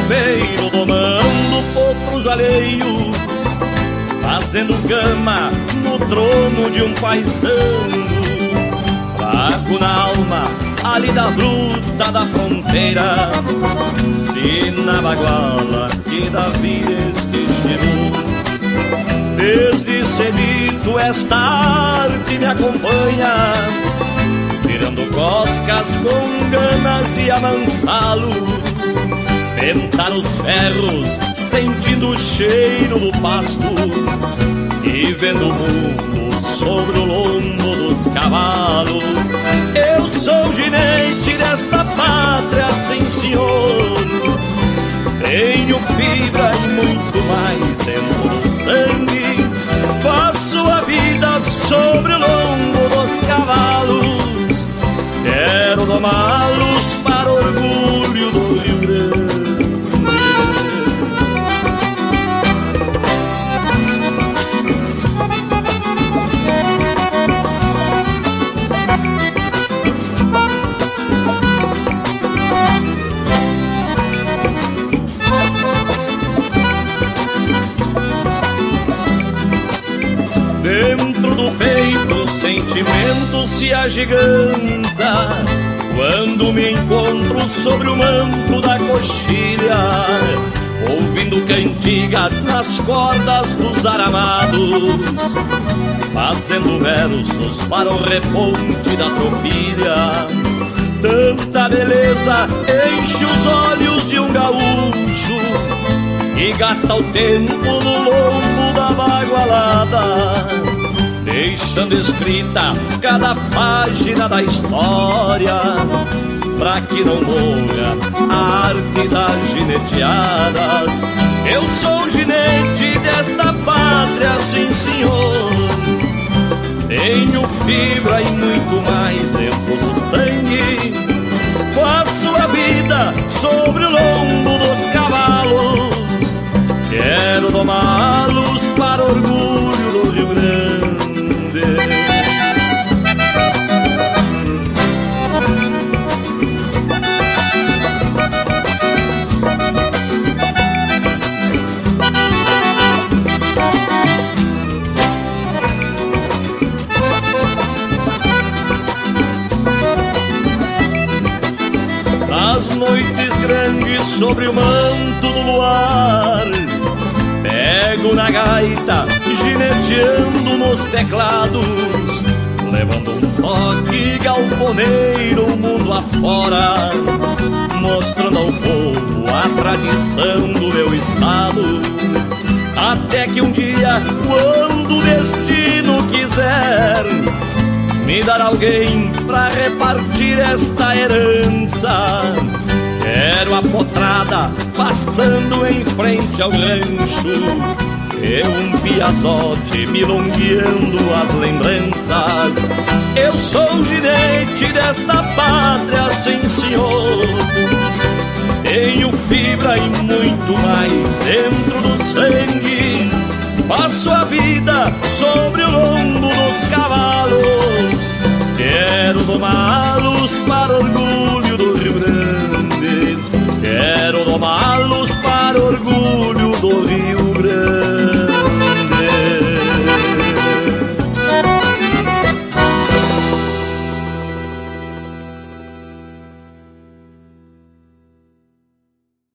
campeiro domando potros alheios, fazendo cama no trono de um paisano, fraco na alma, ali da bruta da fronteira, se na baguala que Davi estirou. Desde cedito esta arte me acompanha, tirando coscas com ganas de amansá-los, sentar os ferros, sentindo o cheiro do pasto e vendo o mundo sobre o lombo dos cavalos. Eu sou ginete desta pátria, sim senhor, tenho fibra e muito mais dentro do sangue, faço a vida sobre o lombo dos cavalos, quero domá-los para orgulho do Rio Grande. Dentro do peito o sentimento se agiganta quando me encontro sobre o manto da coxilha, ouvindo cantigas nas cordas dos aramados, fazendo versos para o reponte da tropilha. Tanta beleza enche os olhos de um gaúcho e gasta o tempo no lombo da bagualada, deixando escrita cada página da história, pra que não morra a arte das gineteadas. Eu sou ginete desta pátria, sim senhor, tenho fibra e muito mais dentro do sangue, faço a vida sobre o lombo dos cavalos, quero domá-los para orgulho do Rio Grande. Nas noites grandes sobre o manto do luar, pego na gaita, gineteando nos teclados, levando um toque galponeiro o mundo afora, mostrando ao povo a tradição do meu estado. Até que um dia, quando o destino quiser me dar alguém pra repartir esta herança, quero a potrada pastando em frente ao rancho, eu um piazote milongueando as lembranças. Eu sou ginete desta pátria, sim senhor, tenho fibra e muito mais dentro do sangue, passo a vida sobre o lombo dos cavalos, quero domá-los para orgulho